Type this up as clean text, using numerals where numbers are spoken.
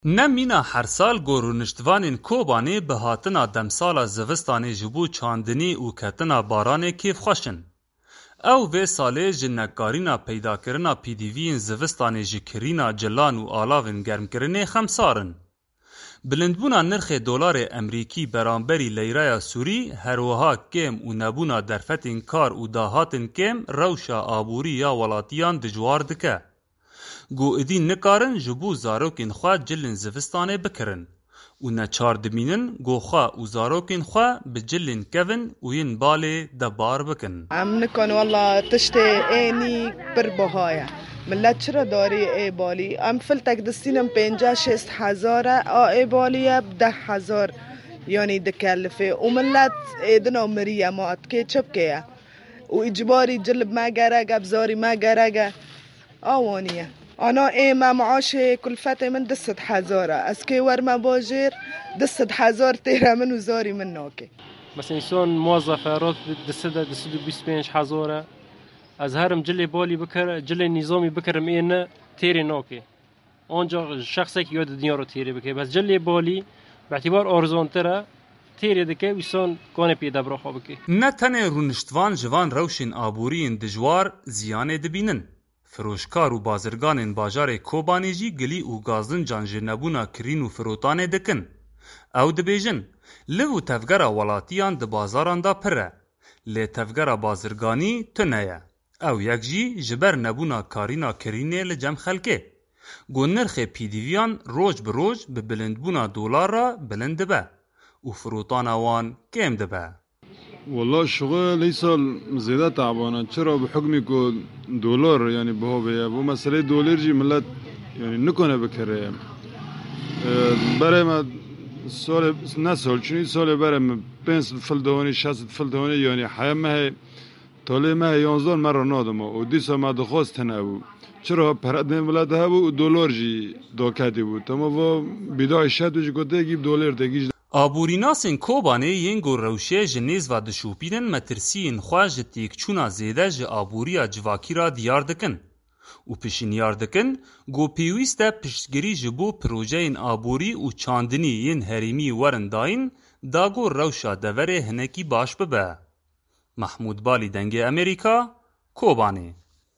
Nemîna her sal gorûniştvanên Kobanê bi hatina demsala zivistanê ji bo çandinê û ketina baranê kêfxweş in. Ew vê salê ji nekarîna peydakirina pîdiviyên zivistanê ji kirîna cilan û alavên germkirinê xemsar in. Bilindbûna nirxê dolarê Emerîkî beramberî leyreya Sûrî herwiha kêm û nebûna derfetên kar û dahatên kêm rewşa aborî ya welatiyan dijwar dike. Got êdî nikarin ji bo zarokên xwe cilên zivistanê bikirin û neçar dimînin got xwe û zarokên xwe bi cilên kevin û yên balê de bar bikin. Em nikon walla tiştê ênî pir buha ye. Millet çira darê êbalî? Em filtek distînin 50-60 hezar a êbalî 10,000 yanî dikellifê û millet êdina miriye mat kê çi bike û îcbarî cilib me gerek bizarî me gerek awanî ye. Ana ême maaşê kulfetê min 200,000 ez kê werme bajêr 200,000 têre min û zarî min nake. مثلا انسان موظف راتب 225,000 از هرم جلی بالی بکر جلی نظامی بکرم اینه تیری ناکه آنجا شخصی که یاد دنیا رو تیری بکه بس جلی بالی به اعتبار آرزان تره تیری دکه ویسان کانه پیدا برا خواه بکه. Ne tenê rûniştvan ji van rewşên aboriyên dijwar ziyanê dibînin. Firoşkar û bazirganên bajarê Kobanê jî gilî û gazincan ji nebûna kirîn û firotanê dikin. Ew dibêjin, liv û tevgera welatiyan di bazaran da pir e, lê tevgera bazirganî tune ye. Ew yek jî ji ber nebûna karîna kirînê li cem xelkê. Got nirxê pîdîviyan roj bi roj bi bilindbûna dolar re bilind dibe û firotana wan kêm dibe. والله الشغل يصل زيادة تعبانة ترى بحكم كو دولار يعني بهو بيا بو مسألة دولار جي ملت يعني نكونه بكره برای ما سال نسال چونی سال برای ما 5 فلدوانی 60 فلدوانی يعني حياة ما هي طالع ما هي 11 مرة نادم و دیسا ما دخواست نبود چرا پرده ملت ها بود دلار جی داکتی بود تمام و بیدای شد و جی گفته گیب دلار دگیج. Aborînasên Kobanê yên got rewşê ji nêz ve dişopînin metirsiyên xwe ji têkçûna zêde ji aboriya civakî ra diyar dikin û piştniyar dikin got pêwîst e piştgirî ji bo projeyên aborî û çandinî yên herêmî werin dayîn da got rewşa deverê hinekî baş bibe. Mahmûd Balî Dengê Amerîka, Kobanê.